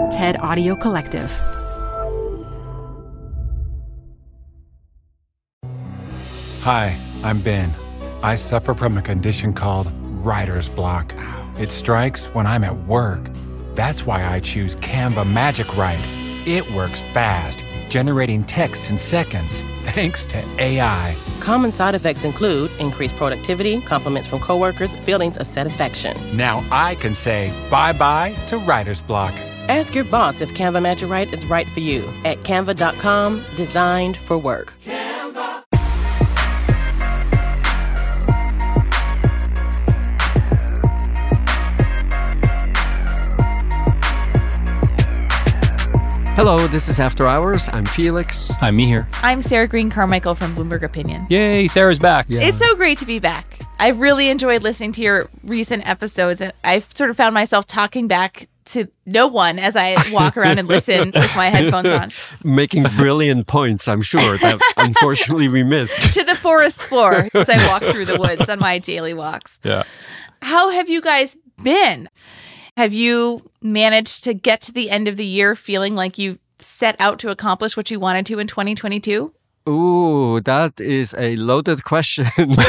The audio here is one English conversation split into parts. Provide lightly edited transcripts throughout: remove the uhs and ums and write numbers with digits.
TED Audio Collective. Hi, I'm Ben. I suffer from a condition called writer's block. It strikes when I'm at work. That's why I choose Canva Magic Write. It works fast, generating text in seconds, thanks to AI. Common side effects include increased productivity, compliments from coworkers, feelings of satisfaction. Now I can say bye-bye to writer's block. Ask your boss if Canva Magic Write is right for you at canva.com, designed for work. Hello, this is After Hours. I'm Felix. I'm Mihir. I'm Sarah Green Carmichael from Bloomberg Opinion. Yay, Sarah's back. Yeah. It's so great to be back. I've really enjoyed listening to your recent episodes, and I've sort of found myself talking back to no one as I walk around and listen with my headphones on. Making brilliant points, I'm sure, that unfortunately we missed. To the forest floor as I walk through the woods on my daily walks. Yeah. How have you guys been? Have you managed to get to the end of the year feeling like you set out to accomplish what you wanted to in 2022? Ooh, that is a loaded question.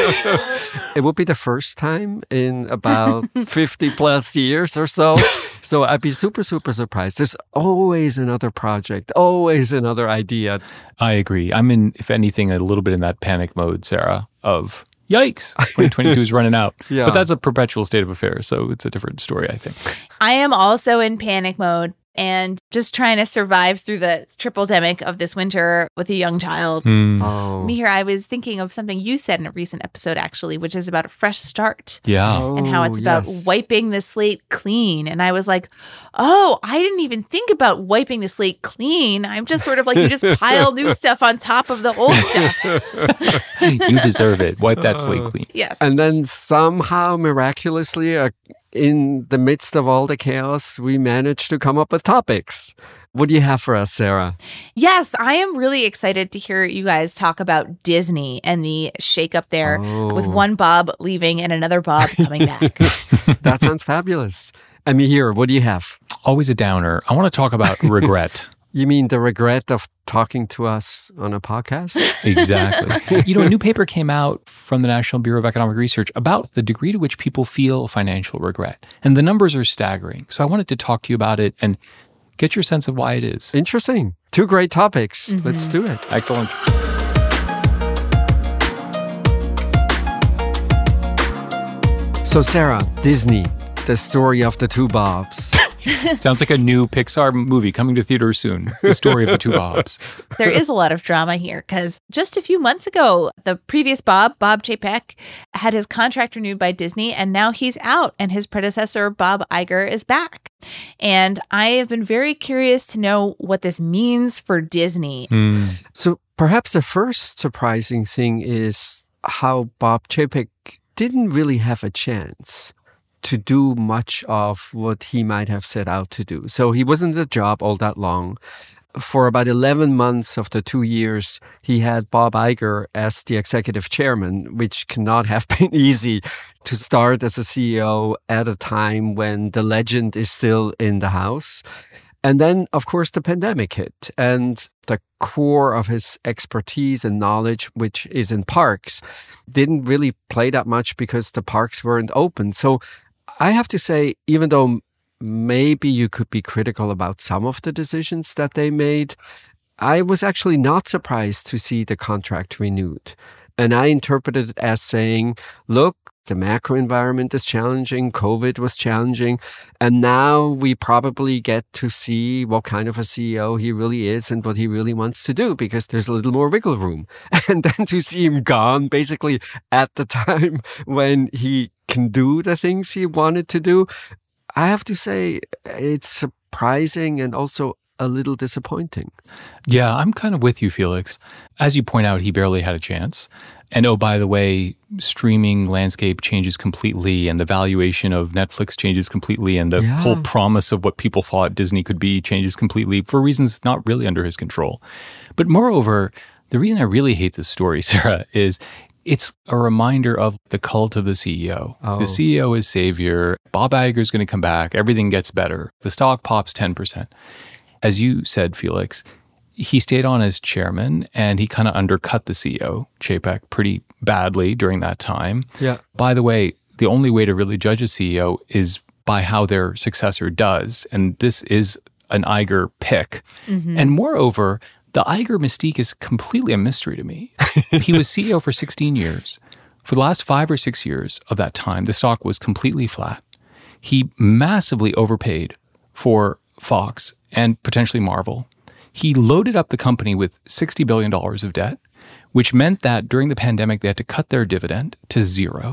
It would be the first time in about 50 plus years or so. So I'd be super, super surprised. There's always another project, always another idea. I agree. I'm in, if anything, a little bit in that panic mode, Sarah, of yikes, 2022 is running out. Yeah. But that's a perpetual state of affairs, so it's a different story, I think. I am also in panic mode and just trying to survive through the triple-demic of this winter with a young child. Oh. Mihir, I was thinking of something you said in a recent episode, actually, which is about a fresh start Yeah. and how it's about yes. wiping the slate clean. And I was like, oh, I didn't even think about wiping the slate clean. I'm just sort of like, you just pile new stuff on top of the old stuff. You deserve it. Wipe that slate clean. Yes. And then somehow, miraculously, in the midst of all the chaos, we managed to come up with topics. What do you have for us, Sarah? Yes, I am really excited to hear you guys talk about Disney and the shakeup there with one Bob leaving and another Bob coming back. That sounds fabulous. I mean, here, what do you have? Always a downer. I want to talk about regret. You mean the regret of talking to us on a podcast? Exactly. You know, a new paper came out from the National Bureau of Economic Research about the degree to which people feel financial regret. And the numbers are staggering. So I wanted to talk to you about it and get your sense of why it is. Interesting. Two great topics. Let's do it. Excellent. So, Sarah, Disney, the story of the two Bobs. Sounds like a new Pixar movie coming to theaters soon. The story of the two Bobs. There is a lot of drama here because just a few months ago, the previous Bob Chapek, had his contract renewed by Disney, and now he's out, and his predecessor, Bob Iger, is back. And I have been very curious to know what this means for Disney. So, perhaps the first surprising thing is how Bob Chapek didn't really have a chance to do much of what he might have set out to do. So he wasn't in the job all that long. For about 11 months of the 2 years, he had Bob Iger as the executive chairman, which cannot have been easy to start as a CEO at a time when the legend is still in the house. And then, of course, the pandemic hit, and the core of his expertise and knowledge, which is in parks, didn't really play that much because the parks weren't open. So I have to say, even though maybe you could be critical about some of the decisions that they made, I was actually not surprised to see the contract renewed. And I interpreted it as saying, look, the macro environment is challenging, COVID was challenging, and now we probably get to see what kind of a CEO he really is and what he really wants to do, because there's a little more wiggle room. And then to see him gone basically at the time when he can do the things he wanted to do, I have to say it's surprising and also a little disappointing. Yeah, I'm kind of with you, Felix. As you point out, he barely had a chance. And oh, by the way, streaming landscape changes completely, and the valuation of Netflix changes completely, and the whole promise of what people thought Disney could be changes completely for reasons not really under his control. But moreover, the reason I really hate this story, Sarah, is It's a reminder of the cult of the CEO. Oh. The CEO is savior. Bob Iger is going to come back. Everything gets better. The stock pops 10%. As you said, Felix, he stayed on as chairman and he kind of undercut the CEO, Chapek, pretty badly during that time. Yeah. By the way, the only way to really judge a CEO is by how their successor does. And this is an Iger pick. And moreover, the Iger mystique is completely a mystery to me. He was CEO for 16 years. For the last 5 or 6 years of that time, the stock was completely flat. He massively overpaid for Fox and potentially Marvel. He loaded up the company with $60 billion of debt, which meant that during the pandemic, they had to cut their dividend to zero.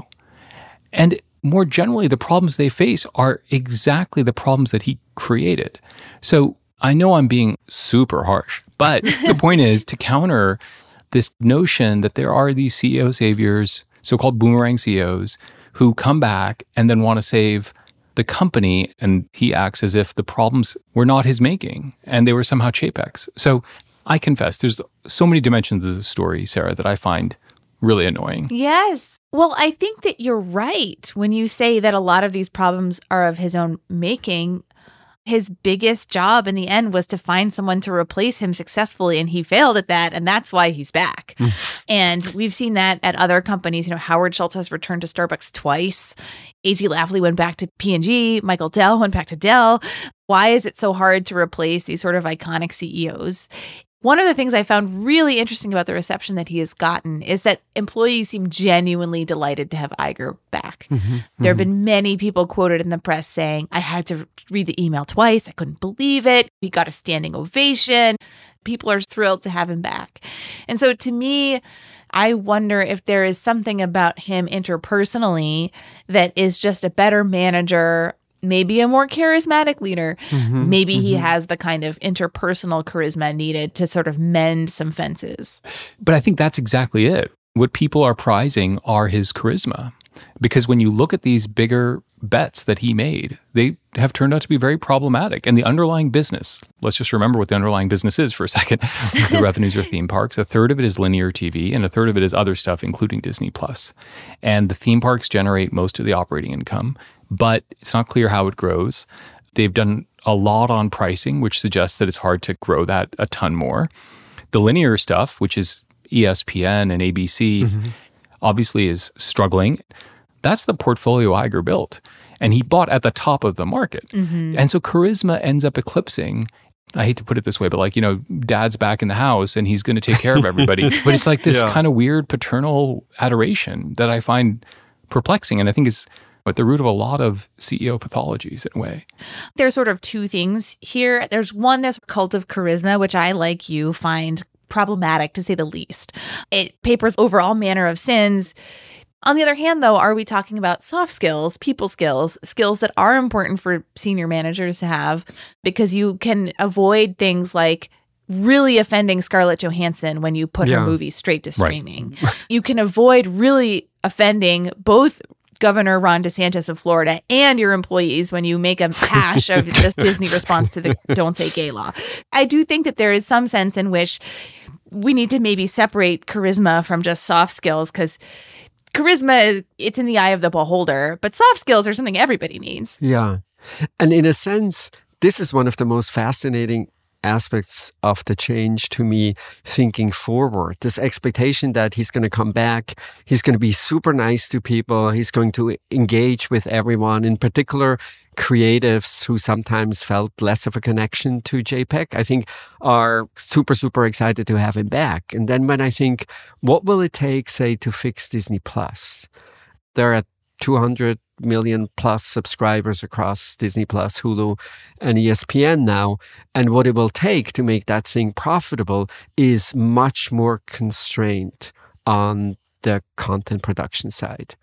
And more generally, the problems they face are exactly the problems that he created. So I know I'm being super harsh, but the point is to counter this notion that there are these CEO saviors, so-called boomerang CEOs, who come back and then want to save the company, and he acts as if the problems were not his making and they were somehow Chapek's. So I confess, there's so many dimensions of the story, Sarah, that I find really annoying. Yes. Well, I think that you're right when you say that a lot of these problems are of his own making. His biggest job in the end was to find someone to replace him successfully, and he failed at that, and that's why he's back. And we've seen that at other companies. You know, Howard Schultz has returned to Starbucks twice. A.G. Lafley went back to P&G. Michael Dell went back to Dell. Why is it so hard to replace these sort of iconic CEOs? One of the things I found really interesting about the reception that he has gotten is that employees seem genuinely delighted to have Iger back. There have been many people quoted in the press saying, I had to read the email twice. I couldn't believe it. He got a standing ovation. People are thrilled to have him back. And so to me, I wonder if there is something about him interpersonally that is just a better manager, maybe a more charismatic leader. Maybe he has the kind of interpersonal charisma needed to sort of mend some fences. But I think that's exactly it. What people are prizing are his charisma. Because when you look at these bigger bets that he made, they have turned out to be very problematic. And the underlying business, let's just remember what the underlying business is for a second. The revenues are theme parks. A third of it is linear TV, and a third of it is other stuff, including Disney+. And the theme parks generate most of the operating income, but it's not clear how it grows. They've done a lot on pricing, which suggests that it's hard to grow that a ton more. The linear stuff, which is ESPN and ABC, obviously is struggling. That's the portfolio Iger built. And he bought at the top of the market. And so charisma ends up eclipsing, I hate to put it this way, but like, you know, dad's back in the house and he's going to take care of everybody. But it's like this kind of weird paternal adoration that I find perplexing. And I think is at the root of a lot of CEO pathologies in a way. There's sort of two things here. There's one, this cult of charisma, which I, like you, find problematic to say the least. It papers over all manner of sins. On the other hand, though, are we talking about soft skills, people skills, skills that are important for senior managers to have because you can avoid things like really offending Scarlett Johansson when you put her movie straight to streaming. You can avoid really offending both Governor Ron DeSantis of Florida and your employees when you make a hash of the Disney response to the Don't Say Gay law. I do think that there is some sense in which we need to maybe separate charisma from just soft skills, because charisma, it's in the eye of the beholder, but soft skills are something everybody needs. Yeah. And in a sense, this is one of the most fascinating aspects of the change to me, thinking forward. This expectation that he's going to come back, he's going to be super nice to people, he's going to engage with everyone, in particular creatives who sometimes felt less of a connection to JPEG, I think are super, super excited to have him back. And then when I think, what will it take, say, to fix Disney Plus? They're at 200 million plus subscribers across Disney Plus, Hulu, and ESPN now. And what it will take to make that thing profitable is much more constraint on the content production side.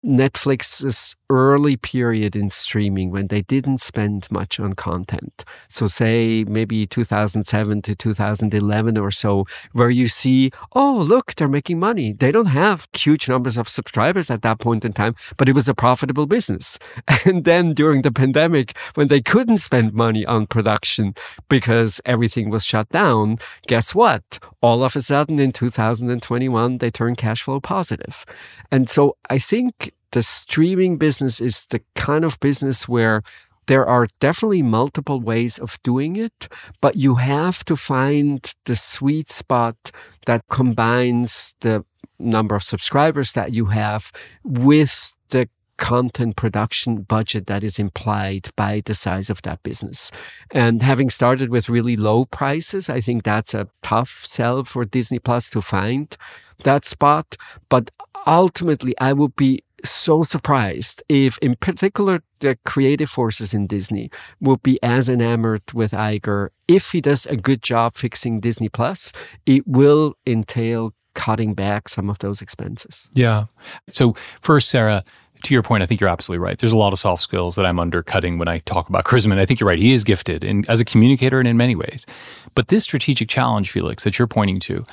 Netflix's early period in streaming when they didn't spend much on content. So say maybe 2007 to 2011 or so, where you see, oh, look, they're making money. They don't have huge numbers of subscribers at that point in time, but it was a profitable business. And then during the pandemic, when they couldn't spend money on production because everything was shut down, guess what? All of a sudden in 2021, they turned cash flow positive. And so I think the streaming business is the kind of business where there are definitely multiple ways of doing it, but you have to find the sweet spot that combines the number of subscribers that you have with the content production budget that is implied by the size of that business. And having started with really low prices, I think that's a tough sell for Disney Plus to find that spot. But ultimately, I would be so surprised if, in particular, the creative forces in Disney would be as enamored with Iger. If he does a good job fixing Disney Plus, it will entail cutting back some of those expenses. Yeah. So first, Sarah, to your point, I think you're absolutely right. There's a lot of soft skills that I'm undercutting when I talk about charisma. And I think you're right. He is gifted as a communicator and in many ways. But this strategic challenge, Felix, that you're pointing to,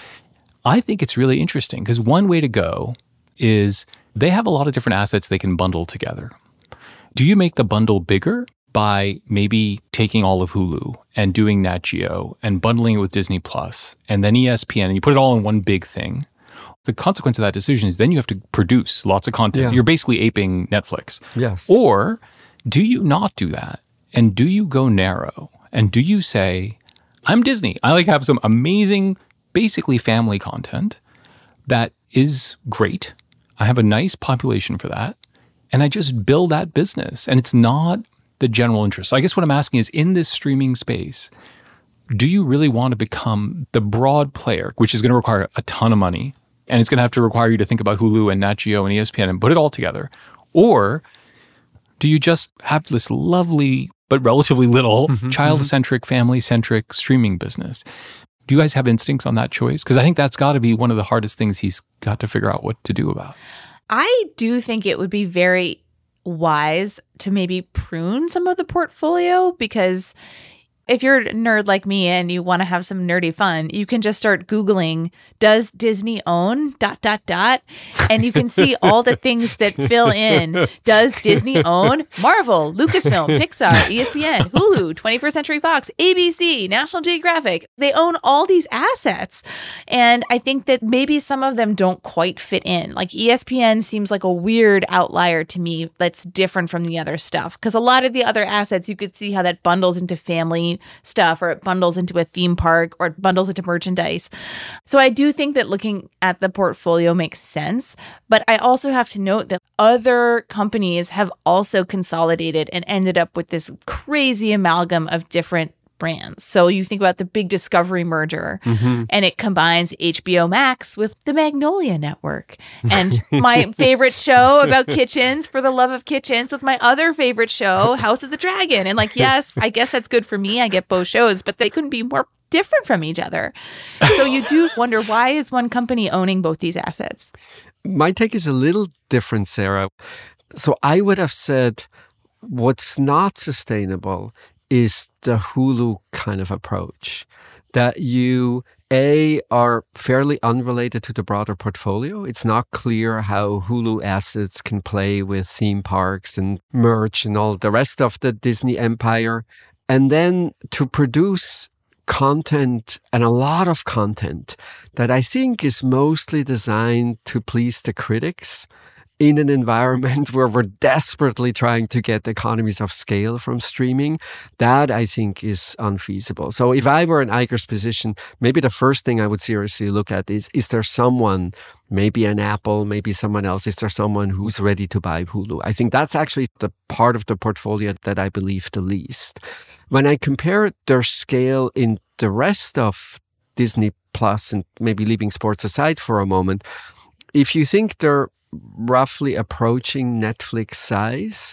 I think it's really interesting because one way to go is they have a lot of different assets they can bundle together. Do you make the bundle bigger by maybe taking all of Hulu and doing Nat Geo and bundling it with Disney Plus and then ESPN and you put it all in one big thing? The consequence of that decision is then you have to produce lots of content. Yeah. You're basically aping Netflix. Yes. Or do you not do that? And do you go narrow? And do you say, I'm Disney. I have some amazing, basically family content that is great. I have a nice population for that. And I just build that business. And it's not the general interest. So I guess what I'm asking is, in this streaming space, do you really want to become the broad player, which is going to require a ton of money, and it's going to have to require you to think about Hulu and Nat Geo and ESPN and put it all together? Or do you just have this lovely but relatively little child-centric, family-centric streaming business? Do you guys have instincts on that choice? Because I think that's got to be one of the hardest things he's got to figure out what to do about. I do think it would be very wise to maybe prune some of the portfolio, because if you're a nerd like me and you want to have some nerdy fun, you can just start Googling, does Disney own ... And you can see all the things that fill in. Does Disney own Marvel, Lucasfilm, Pixar, ESPN, Hulu, 21st Century Fox, ABC, National Geographic? They own all these assets. And I think that maybe some of them don't quite fit in. Like ESPN seems like a weird outlier to me that's different from the other stuff. Because a lot of the other assets, you could see how that bundles into family stuff, or it bundles into a theme park, or it bundles into merchandise. So I do think that looking at the portfolio makes sense, but I also have to note that other companies have also consolidated and ended up with this crazy amalgam of different brands. So you think about the big Discovery merger, and it combines HBO Max with the Magnolia Network, and my favorite show about kitchens, For the Love of Kitchens, with my other favorite show, House of the Dragon. And yes, I guess that's good for me. I get both shows, but they couldn't be more different from each other. So you do wonder, why is one company owning both these assets? My take is a little different, Sarah. So I would have said what's not sustainable is the Hulu kind of approach, that you, are fairly unrelated to the broader portfolio. It's not clear how Hulu assets can play with theme parks and merch and all the rest of the Disney empire. And then to produce content, and a lot of content, that I think is mostly designed to please the critics in an environment where we're desperately trying to get economies of scale from streaming, that I think is unfeasible. So if I were in Iger's position, maybe the first thing I would seriously look at is there someone, maybe an Apple, maybe someone else, is there someone who's ready to buy Hulu? I think that's actually the part of the portfolio that I believe the least. When I compare their scale in the rest of Disney Plus, and maybe leaving sports aside for a moment, if you think they're roughly approaching Netflix size,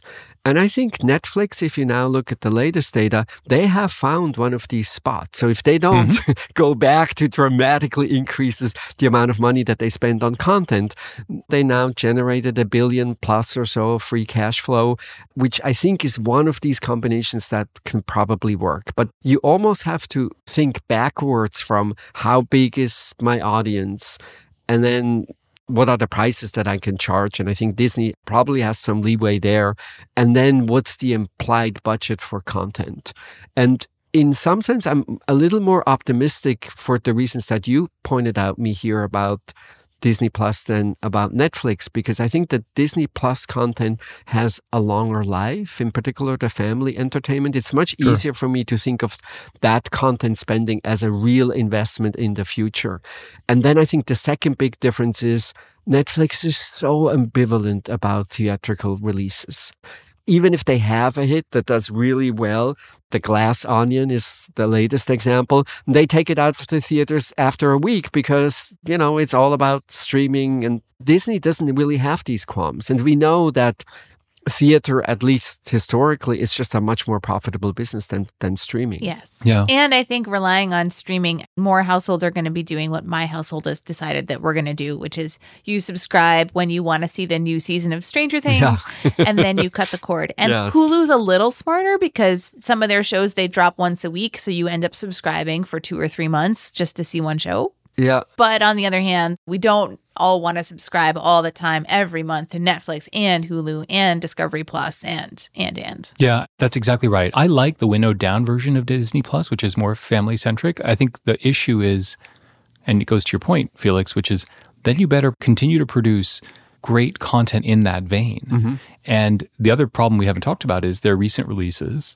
And I think Netflix, if you now look at the latest data, they have found one of these spots. So if they don't go back to dramatically increases the amount of money that they spend on content, they now generated $1 billion plus or so of free cash flow, which I think is one of these combinations that can probably work. But you almost have to think backwards from how big is my audience, and then what are the prices that I can charge? And I think Disney probably has some leeway there. And then what's the implied budget for content? And in some sense, I'm a little more optimistic for the reasons that you pointed out me here about Disney Plus than about Netflix, because I think that Disney Plus content has a longer life, in particular the family entertainment. It's much easier for me to think of that content spending as a real investment in the future. And then I think the second big difference is Netflix is so ambivalent about theatrical releases. Even if they have a hit that does really well, The Glass Onion is the latest example, they take it out of the theaters after a week because, it's all about streaming, and Disney doesn't really have these qualms. And we know that theater, at least historically, is just a much more profitable business than streaming. Yes. Yeah. And I think relying on streaming, more households are going to be doing what my household has decided that we're going to do, which is you subscribe when you want to see the new season of Stranger Things, and then you cut the cord. And Hulu's a little smarter because some of their shows, they drop once a week. So you end up subscribing for 2 or 3 months just to see one show. Yeah. But on the other hand, we don't all want to subscribe all the time every month to Netflix and Hulu and Discovery Plus and. Yeah, that's exactly right. I like the winnowed down version of Disney Plus, which is more family centric. I think the issue is, and it goes to your point, Felix, which is then you better continue to produce great content in that vein. And the other problem we haven't talked about is their recent releases,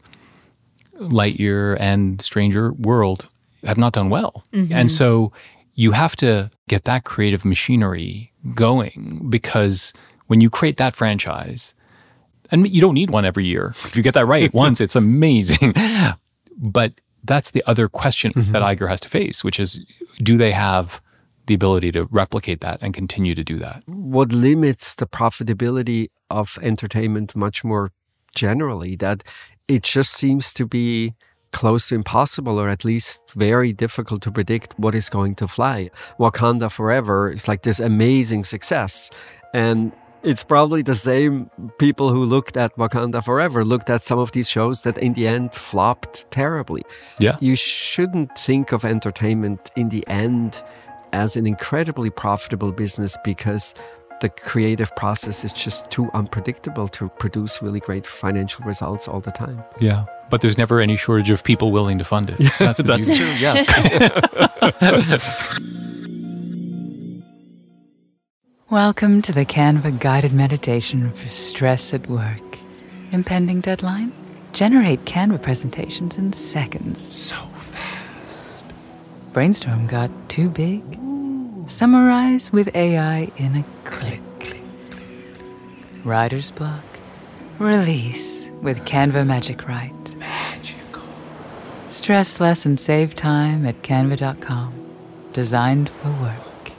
Lightyear and Stranger World, have not done well. And so you have to get that creative machinery going, because when you create that franchise, and you don't need one every year. If you get that right once, it's amazing. But that's the other question that Iger has to face, which is, do they have the ability to replicate that and continue to do that? What limits the profitability of entertainment much more generally, that it just seems to be close to impossible, or at least very difficult to predict what is going to fly. Wakanda Forever is like this amazing success. And it's probably the same people who looked at Wakanda Forever looked at some of these shows that in the end flopped terribly. Yeah. You shouldn't think of entertainment in the end as an incredibly profitable business, because the creative process is just too unpredictable to produce really great financial results all the time. Yeah. But there's never any shortage of people willing to fund it. That's true, yes. Welcome to the Canva guided meditation for stress at work. Impending deadline? Generate Canva presentations in seconds. So fast. Brainstorm got too big? Summarize with AI in a click. Writer's block? Release with Canva Magic Write. Magical. Stress less and save time at canva.com. Designed for work.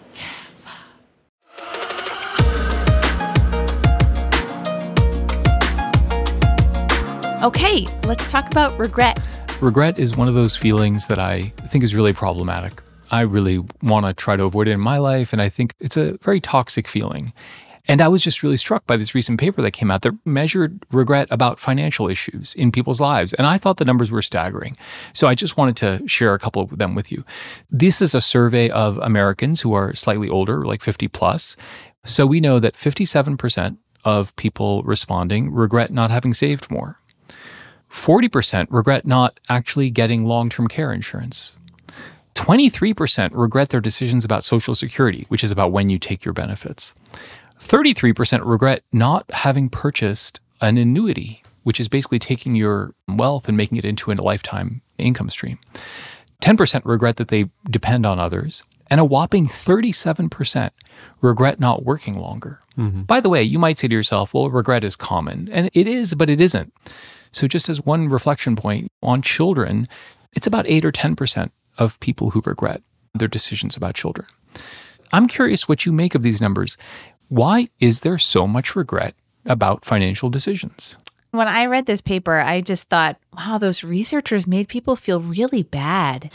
Okay, let's talk about regret. Regret is one of those feelings that I think is really problematic. I really want to try to avoid it in my life, and I think it's a very toxic feeling. And I was just really struck by this recent paper that came out that measured regret about financial issues in people's lives. And I thought the numbers were staggering. So I just wanted to share a couple of them with you. This is a survey of Americans who are slightly older, like 50 plus. So we know that 57% of people responding regret not having saved more. 40% regret not actually getting long-term care insurance. 23% regret their decisions about Social Security, which is about when you take your benefits. 33% regret not having purchased an annuity, which is basically taking your wealth and making it into a lifetime income stream. 10% regret that they depend on others. And a whopping 37% regret not working longer. By the way, you might say to yourself, well, regret is common. And it is, but it isn't. So just as one reflection point on children, it's about 8 or 10% of people who regret their decisions about children. I'm curious what you make of these numbers. Why is there so much regret about financial decisions? When I read this paper, I just thought, wow, those researchers made people feel really bad.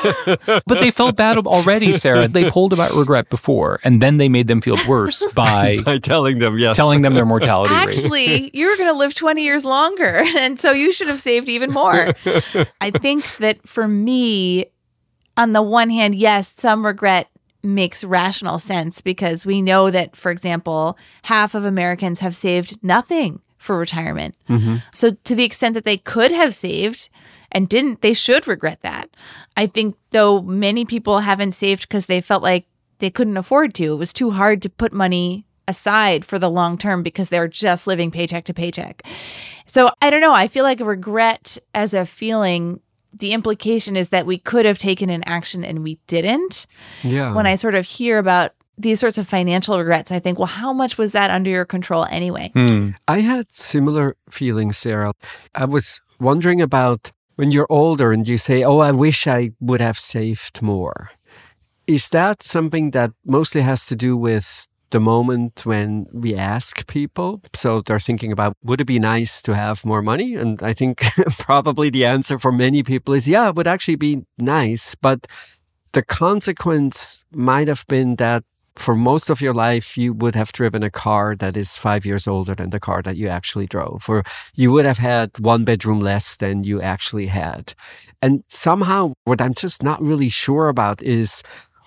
But they felt bad already, Sarah. They polled about regret before, and then they made them feel worse by telling them, yes. telling them their mortality rate. Actually, you're going to live 20 years longer, and so you should have saved even more. I think that for me, on the one hand, yes, some regret makes rational sense because we know that, for example, half of Americans have saved nothing for retirement. Mm-hmm. So to the extent that they could have saved and didn't, they should regret that. I think, though, many people haven't saved because they felt like they couldn't afford to. It was too hard to put money aside for the long term because they're just living paycheck to paycheck. So I don't know. I feel like regret as a feeling, the implication is that we could have taken an action and we didn't. Yeah. When I sort of hear about these sorts of financial regrets, I think, well, how much was that under your control anyway? I had similar feelings, Sarah. I was wondering about when you're older and you say, oh, I wish I would have saved more. Is that something that mostly has to do with the moment when we ask people? So they're thinking about, would it be nice to have more money? And I think probably the answer for many people is, yeah, it would actually be nice. But the consequence might have been that for most of your life, you would have driven a car that is 5 years older than the car that you actually drove, or you would have had one bedroom less than you actually had. And somehow, what I'm just not really sure about is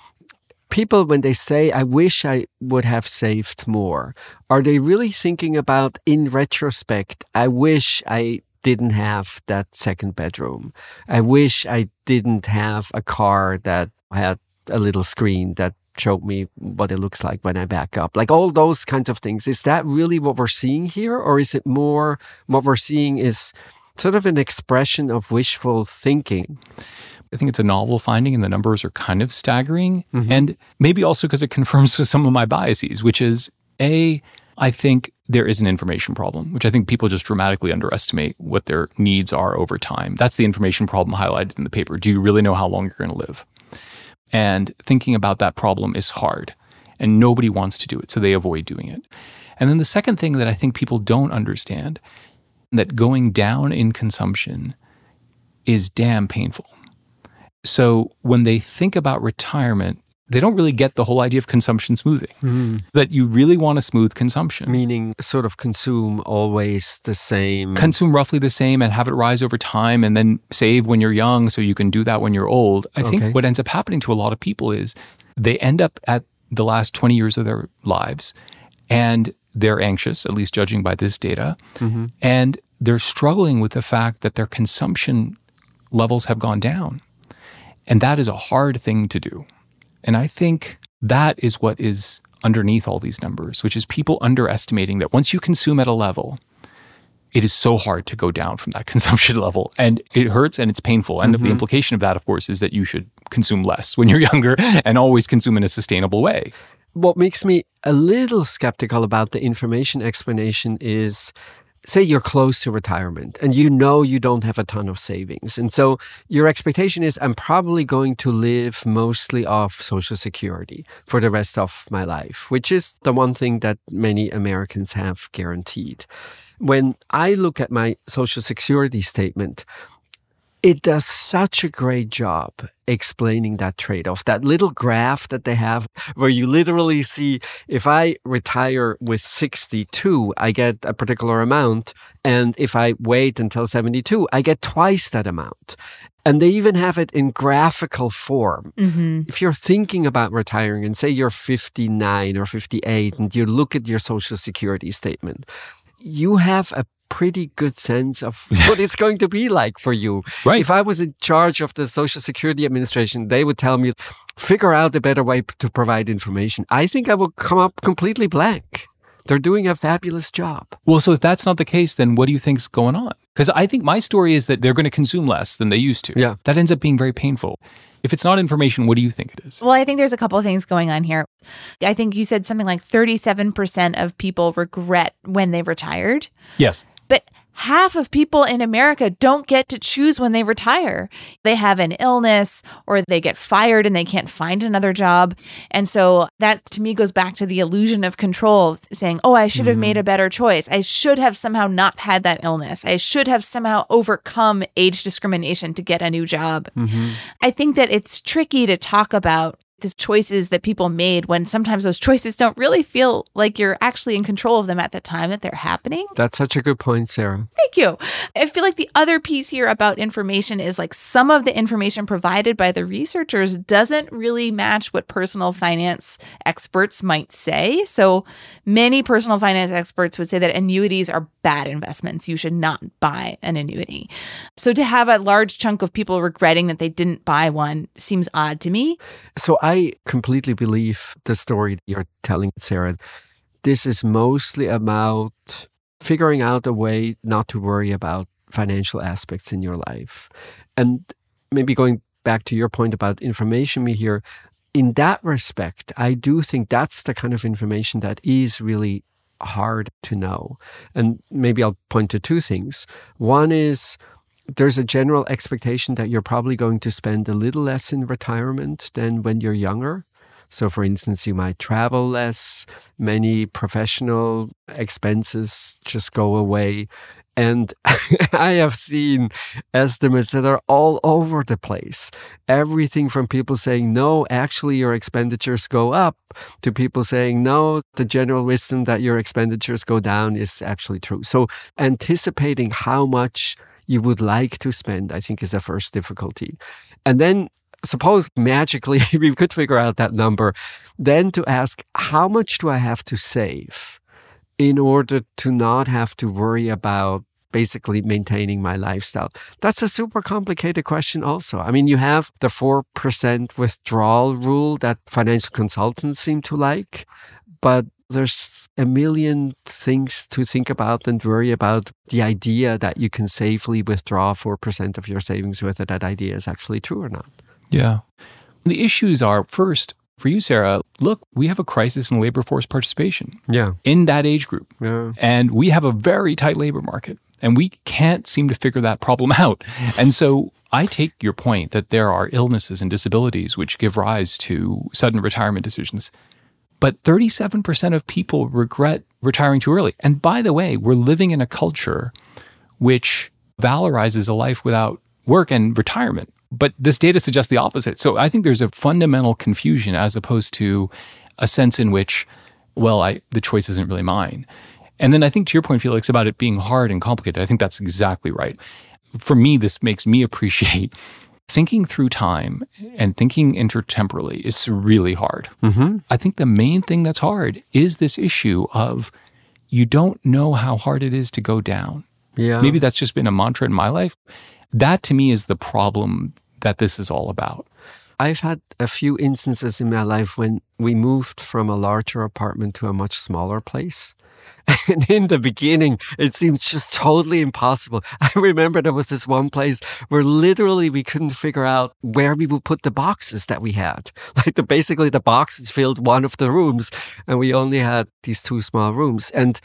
people, when they say, I wish I would have saved more, are they really thinking about, in retrospect, I wish I didn't have that second bedroom. I wish I didn't have a car that had a little screen that showed me what it looks like when I back up. Like all those kinds of things. Is that really what we're seeing here? Or is it more what we're seeing is sort of an expression of wishful thinking? I think it's a novel finding and the numbers are kind of staggering. Mm-hmm. And maybe also because it confirms with some of my biases, which is I think there is an information problem, which I think people just dramatically underestimate what their needs are over time. That's the information problem highlighted in the paper. Do you really know how long you're going to live? And thinking about that problem is hard, and nobody wants to do it, so they avoid doing it. And then the second thing that I think people don't understand, that going down in consumption is damn painful. So when they think about retirement, they don't really get the whole idea of consumption smoothing, that you really want to smooth consumption. Meaning sort of consume always the same. Consume roughly the same and have it rise over time and then save when you're young so you can do that when you're old. I think what ends up happening to a lot of people is they end up at the last 20 years of their lives and they're anxious, at least judging by this data, and they're struggling with the fact that their consumption levels have gone down. And that is a hard thing to do. And I think that is what is underneath all these numbers, which is people underestimating that once you consume at a level, it is so hard to go down from that consumption level. And it hurts and it's painful. And the implication of that, of course, is that you should consume less when you're younger and always consume in a sustainable way. What makes me a little skeptical about the information explanation is, say you're close to retirement and you know you don't have a ton of savings. And so your expectation is, I'm probably going to live mostly off Social Security for the rest of my life, which is the one thing that many Americans have guaranteed. When I look at my Social Security statement, it does such a great job explaining that trade-off. That little graph that they have where you literally see, if I retire with 62, I get a particular amount. And if I wait until 72, I get twice that amount. And they even have it in graphical form. If you're thinking about retiring and say you're 59 or 58 and you look at your Social Security statement, you have a pretty good sense of what it's going to be like for you. Right. If I was in charge of the Social Security Administration, they would tell me, figure out a better way to provide information. I think I would come up completely blank. They're doing a fabulous job. Well, so if that's not the case, then what do you think's going on? Because I think my story is that they're going to consume less than they used to. Yeah. That ends up being very painful. If it's not information, what do you think it is? Well, I think there's a couple of things going on here. I think you said something like 37% of people regret when they retired. Yes. But half of people in America don't get to choose when they retire. They have an illness or they get fired and they can't find another job. And so that to me goes back to the illusion of control, saying, oh, I should have made a better choice. I should have somehow not had that illness. I should have somehow overcome age discrimination to get a new job. I think that it's tricky to talk about the choices that people made when sometimes those choices don't really feel like you're actually in control of them at the time that they're happening. That's such a good point, Sarah. Thank you. I feel like the other piece here about information is like some of the information provided by the researchers doesn't really match what personal finance experts might say. So many personal finance experts would say that annuities are bad investments. You should not buy an annuity. So to have a large chunk of people regretting that they didn't buy one seems odd to me. So I completely believe the story you're telling, Sarah. This is mostly about figuring out a way not to worry about financial aspects in your life. And maybe going back to your point about information here, in that respect, I do think that's the kind of information that is really hard to know. And maybe I'll point to two things. One is there's a general expectation that you're probably going to spend a little less in retirement than when you're younger. So, for instance, you might travel less, many professional expenses just go away. And I have seen estimates that are all over the place. Everything from people saying, no, actually your expenditures go up, to people saying, no, the general wisdom that your expenditures go down is actually true. So anticipating how much you would like to spend, I think, is the first difficulty. And then suppose magically we could figure out that number, then to ask, how much do I have to save in order to not have to worry about basically maintaining my lifestyle? That's a super complicated question also. I mean, you have the 4% withdrawal rule that financial consultants seem to like, but there's a million things to think about and worry about. The idea that you can safely withdraw 4% of your savings, whether that idea is actually true or not. Yeah. The issues are, first, for you, Sarah, look, we have a crisis in labor force participation in that age group. Yeah. And we have a very tight labor market. And we can't seem to figure that problem out. And so I take your point that there are illnesses and disabilities which give rise to sudden retirement decisions. But 37% of people regret retiring too early. And by the way, we're living in a culture which valorizes a life without work and retirement. But this data suggests the opposite. So I think there's a fundamental confusion as opposed to a sense in which, well, the choice isn't really mine. And then I think to your point, Felix, about it being hard and complicated, I think that's exactly right. For me, this makes me appreciate thinking through time and thinking intertemporally is really hard. Mm-hmm. I think the main thing that's hard is this issue of you don't know how hard it is to go down. Yeah. Maybe that's just been a mantra in my life. That to me is the problem that this is all about. I've had a few instances in my life when we moved from a larger apartment to a much smaller place. And in the beginning, it seemed just totally impossible. I remember there was this one place where literally we couldn't figure out where we would put the boxes that we had. Like basically the boxes filled one of the rooms and we only had these two small rooms. And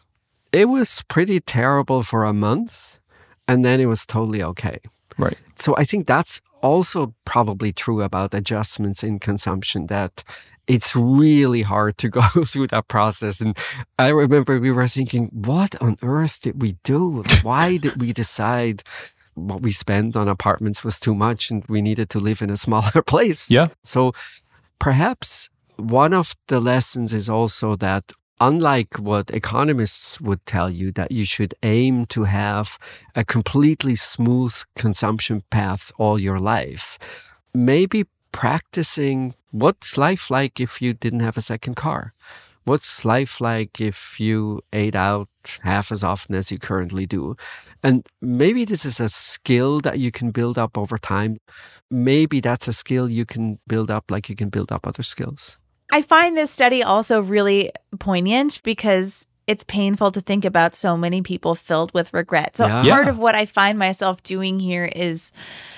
it was pretty terrible for a month and then it was totally okay. Right. So I think that's also probably true about adjustments in consumption, that it's really hard to go through that process. And I remember we were thinking, what on earth did we do? Why did we decide what we spent on apartments was too much and we needed to live in a smaller place? Yeah. So perhaps one of the lessons is also that unlike what economists would tell you, that you should aim to have a completely smooth consumption path all your life, maybe practicing what's life like if you didn't have a second car? What's life like if you ate out half as often as you currently do? And maybe this is a skill that you can build up over time. Maybe that's a skill you can build up like you can build up other skills. I find this study also really poignant because it's painful to think about so many people filled with regret. So part of what I find myself doing here is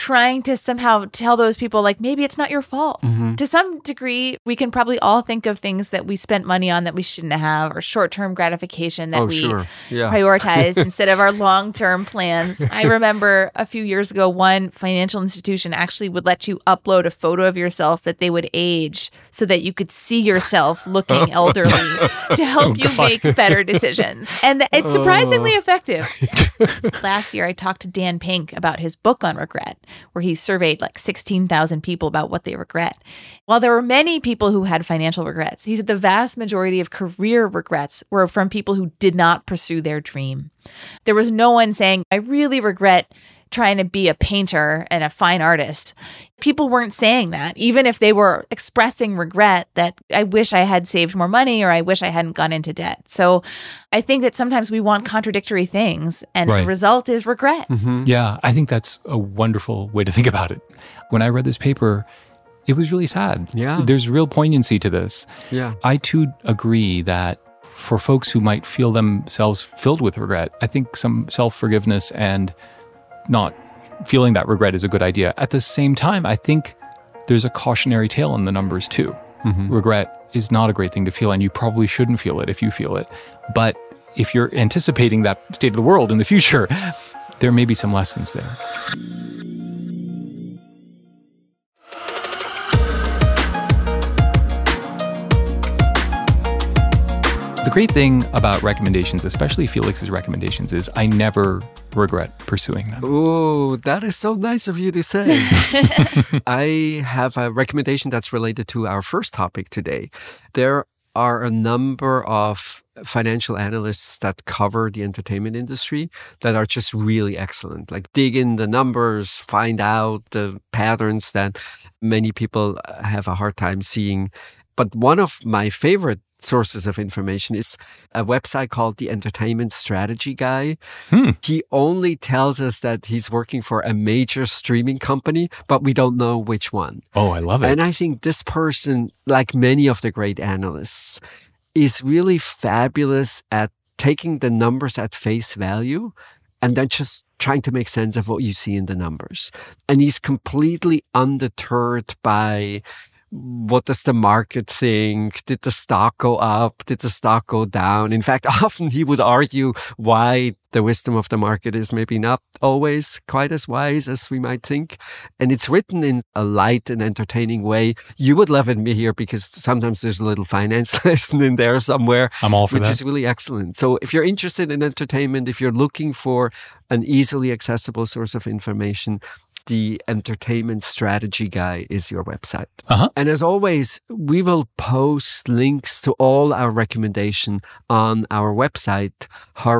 trying to somehow tell those people, like, maybe it's not your fault. To some degree, we can probably all think of things that we spent money on that we shouldn't have, or short-term gratification that we prioritize instead of our long-term plans. I remember a few years ago, one financial institution actually would let you upload a photo of yourself that they would age so that you could see yourself looking elderly to help you make better decisions. And it's surprisingly effective. Last year, I talked to Dan Pink about his book on regret, where he surveyed like 16,000 people about what they regret. While there were many people who had financial regrets, he said the vast majority of career regrets were from people who did not pursue their dream. There was no one saying, I really regret trying to be a painter and a fine artist. People weren't saying that, even if they were expressing regret that I wish I had saved more money or I wish I hadn't gone into debt. So I think that sometimes we want contradictory things and the result is regret. Yeah, I think that's a wonderful way to think about it. When I read this paper, it was really sad. Yeah. There's real poignancy to this. Yeah. I too agree that for folks who might feel themselves filled with regret, I think some self-forgiveness and not feeling that regret is a good idea. At the same time, I think there's a cautionary tale in the numbers too. Regret is not a great thing to feel, and you probably shouldn't feel it if you feel it. But if you're anticipating that state of the world in the future, there may be some lessons there. The great thing about recommendations, especially Felix's recommendations, is I never regret pursuing them. Oh, that is so nice of you to say. I have a recommendation that's related to our first topic today. There are a number of financial analysts that cover the entertainment industry that are just really excellent. Like dig in the numbers, find out the patterns that many people have a hard time seeing. But one of my favorite sources of information is a website called the Entertainment Strategy Guy. He only tells us that he's working for a major streaming company, but we don't know which one. Oh, I love it. And I think this person, like many of the great analysts, is really fabulous at taking the numbers at face value and then just trying to make sense of what you see in the numbers. And he's completely undeterred by what does the market think? Did the stock go up? Did the stock go down? In fact, often he would argue why the wisdom of the market is maybe not always quite as wise as we might think. And it's written in a light and entertaining way. You would love it here because sometimes there's a little finance lesson in there somewhere. I'm all for which that. is really excellent. So if you're interested in entertainment, if you're looking for an easily accessible source of information, the Entertainment Strategy Guy is your website. And as always, we will post links to all our recommendation on our website,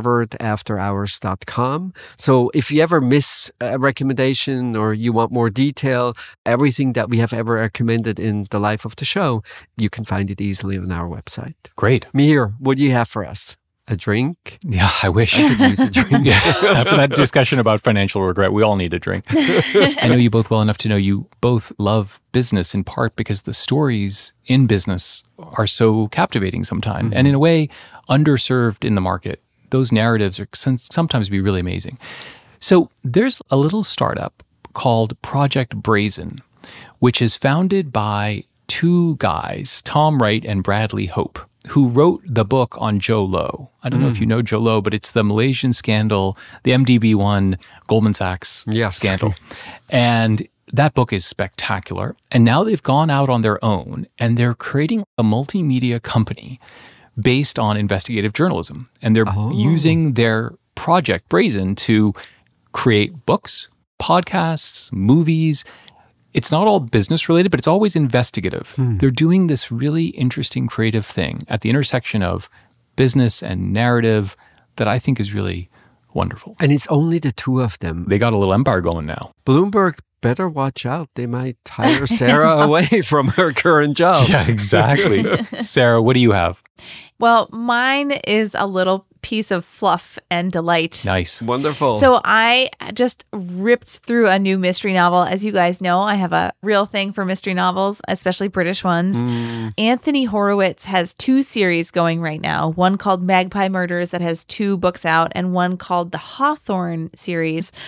harvardafterhours.com. So if you ever miss a recommendation or you want more detail, everything that we have ever recommended in the life of the show, you can find it easily on our website. Great. Mihir, what do you have for us? A drink? Yeah, I wish. I could use a drink. After that discussion about financial regret, we all need a drink. I know you both well enough to know you both love business in part because the stories in business are so captivating sometimes. And in a way, underserved in the market. Those narratives are sometimes be really amazing. So there's a little startup called Project Brazen, which is founded by two guys, Tom Wright and Bradley Hope, who wrote the book on Joe Low. I don't know if you know Joe Low, but it's the Malaysian scandal, the MDB1 Goldman Sachs scandal. And that book is spectacular. And now they've gone out on their own and they're creating a multimedia company based on investigative journalism. And they're using their Project Brazen to create books, podcasts, movies. It's not all business related, but it's always investigative. They're doing this really interesting creative thing at the intersection of business and narrative that I think is really wonderful. And it's only the two of them. They got a little empire going now. Bloomberg better watch out. They might hire Sarah away from her current job. Yeah, exactly. Sarah, what do you have? Well, mine is a little piece of fluff and delight. Nice. Wonderful. So I just ripped through a new mystery novel. As you guys know, I have a real thing for mystery novels, especially British ones. Anthony Horowitz has two series going right now, one called Magpie Murders that has 2 books out and one called the Hawthorne series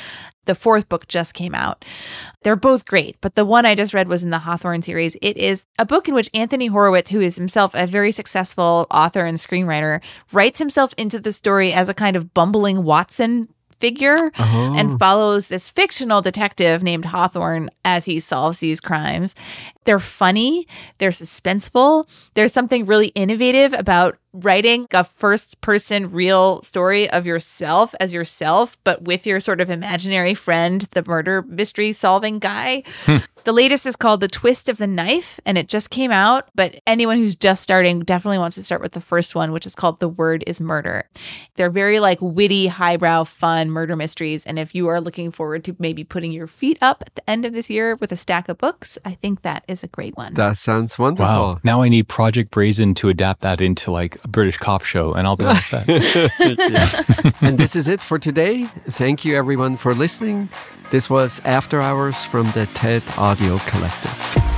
The 4th book just came out. They're both great, but the one I just read was in the Hawthorne series. It is a book in which Anthony Horowitz, who is himself a very successful author and screenwriter, writes himself into the story as a kind of bumbling Watson figure and follows this fictional detective named Hawthorne as he solves these crimes. They're funny. They're suspenseful. There's something really innovative about writing a first-person real story of yourself as yourself, but with your sort of imaginary friend, the murder mystery-solving guy. The latest is called The Twist of the Knife, and it just came out, but anyone who's just starting definitely wants to start with the first one, which is called The Word is Murder. They're very like witty, highbrow, fun murder mysteries, and if you are looking forward to maybe putting your feet up at the end of this year with a stack of books, I think that is a great one. That sounds wonderful. Wow. Now I need Project Brazen to adapt that into like a British cop show, and I'll be all set. And this is it for today. Thank you, everyone, for listening. This was After Hours from the TED Audio Collective.